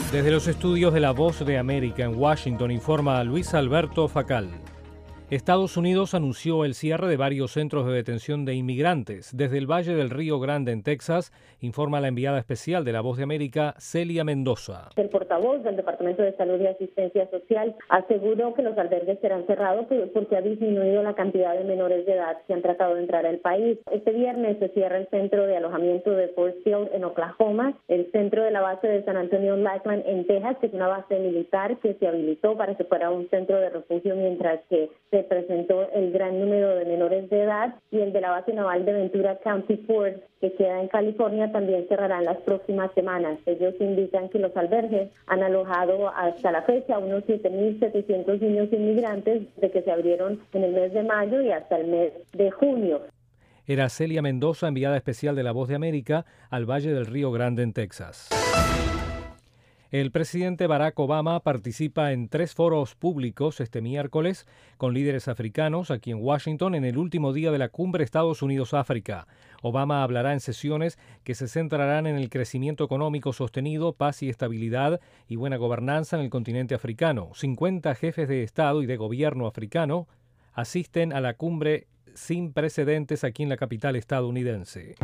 Desde los estudios de La Voz de América en Washington informa Luis Alberto Facal. Estados Unidos anunció el cierre de varios centros de detención de inmigrantes. Desde el Valle del Río Grande, en Texas, informa la enviada especial de La Voz de América, Celia Mendoza. El portavoz del Departamento de Salud y Asistencia Social aseguró que los albergues serán cerrados porque ha disminuido la cantidad de menores de edad que han tratado de entrar al país. Este viernes se cierra el centro de alojamiento de Fort Sill en Oklahoma, el centro de la base de San Antonio Lackland en Texas, que es una base militar que se habilitó para que fuera un centro de refugio mientras que se presentó el gran número de menores de edad, y el de la base naval de Ventura County Ford, que queda en California, también cerrarán las próximas semanas. Ellos indican que los albergues han alojado hasta la fecha unos 7.700 niños inmigrantes desde que se abrieron en el mes de mayo y hasta el mes de junio. Era Celia Mendoza, enviada especial de La Voz de América al Valle del Río Grande, en Texas. El presidente Barack Obama participa en 3 foros públicos este miércoles con líderes africanos aquí en Washington en el último día de la cumbre Estados Unidos-África. Obama hablará en sesiones que se centrarán en el crecimiento económico sostenido, paz y estabilidad y buena gobernanza en el continente africano. 50 jefes de Estado y de gobierno africano asisten a la cumbre sin precedentes aquí en la capital estadounidense.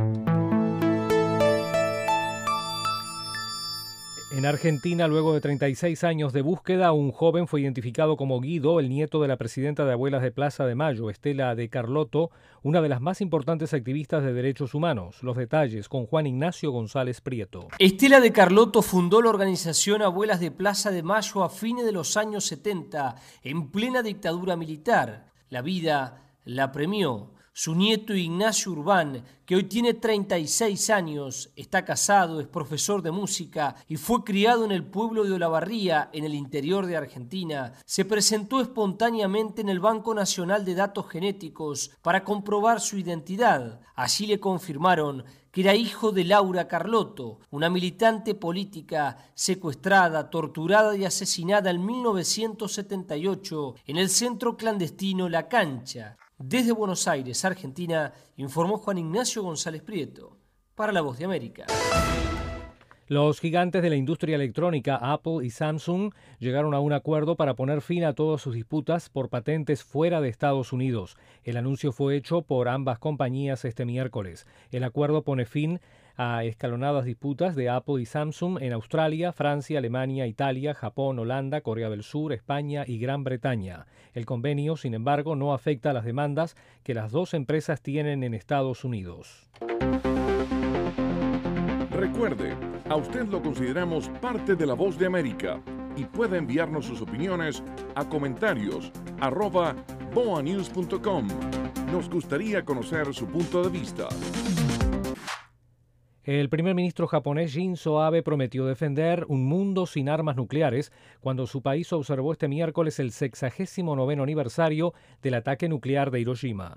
En Argentina, luego de 36 años de búsqueda, un joven fue identificado como Guido, el nieto de la presidenta de Abuelas de Plaza de Mayo, Estela de Carlotto, una de las más importantes activistas de derechos humanos. Los detalles con Juan Ignacio González Prieto. Estela de Carlotto fundó la organización Abuelas de Plaza de Mayo a fines de los años 70, en plena dictadura militar. La vida la premió. Su nieto Ignacio Urbán, que hoy tiene 36 años, está casado, es profesor de música y fue criado en el pueblo de Olavarría, en el interior de Argentina, se presentó espontáneamente en el Banco Nacional de Datos Genéticos para comprobar su identidad. Allí le confirmaron que era hijo de Laura Carlotto, una militante política secuestrada, torturada y asesinada en 1978 en el centro clandestino La Cancha. Desde Buenos Aires, Argentina, informó Juan Ignacio González Prieto, para La Voz de América. Los gigantes de la industria electrónica Apple y Samsung llegaron a un acuerdo para poner fin a todas sus disputas por patentes fuera de Estados Unidos. El anuncio fue hecho por ambas compañías este miércoles. El acuerdo pone fin a escalonadas disputas de Apple y Samsung en Australia, Francia, Alemania, Italia, Japón, Holanda, Corea del Sur, España y Gran Bretaña. El convenio, sin embargo, no afecta a las demandas que las dos empresas tienen en Estados Unidos. Recuerde, a usted lo consideramos parte de La Voz de América y puede enviarnos sus opiniones a comentarios@boanews.com. Nos gustaría conocer su punto de vista. El primer ministro japonés Shinzo Abe prometió defender un mundo sin armas nucleares cuando su país observó este miércoles el 69º aniversario del ataque nuclear de Hiroshima.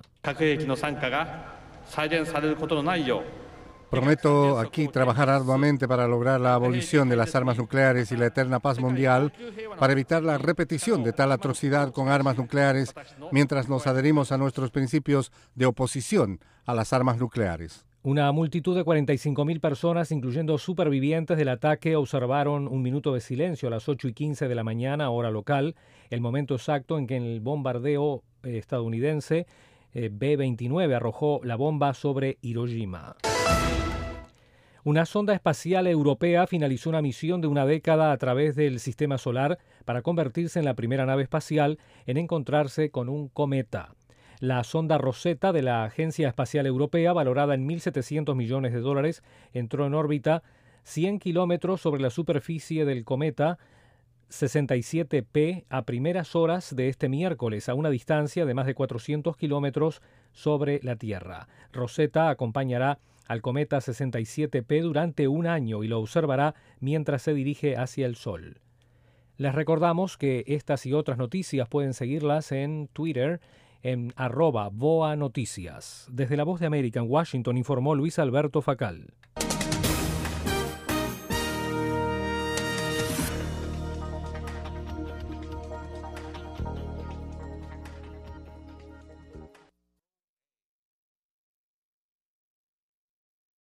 Prometo aquí trabajar arduamente para lograr la abolición de las armas nucleares y la eterna paz mundial, para evitar la repetición de tal atrocidad con armas nucleares mientras nos adherimos a nuestros principios de oposición a las armas nucleares. Una multitud de 45.000 personas, incluyendo supervivientes del ataque, observaron un minuto de silencio a las 8:15 de la mañana, hora local, el momento exacto en que el bombardeo estadounidense B-29 arrojó la bomba sobre Hiroshima. Una sonda espacial europea finalizó una misión de una década a través del sistema solar para convertirse en la primera nave espacial en encontrarse con un cometa. La sonda Rosetta de la Agencia Espacial Europea, valorada en $1.700 millones, entró en órbita 100 kilómetros sobre la superficie del cometa 67P a primeras horas de este miércoles, a una distancia de más de 400 kilómetros sobre la Tierra. Rosetta acompañará al cometa 67P durante un año y lo observará mientras se dirige hacia el Sol. Les recordamos que estas y otras noticias pueden seguirlas en Twitter en @boanoticias. Desde La Voz de América en Washington informó Luis Alberto Facal.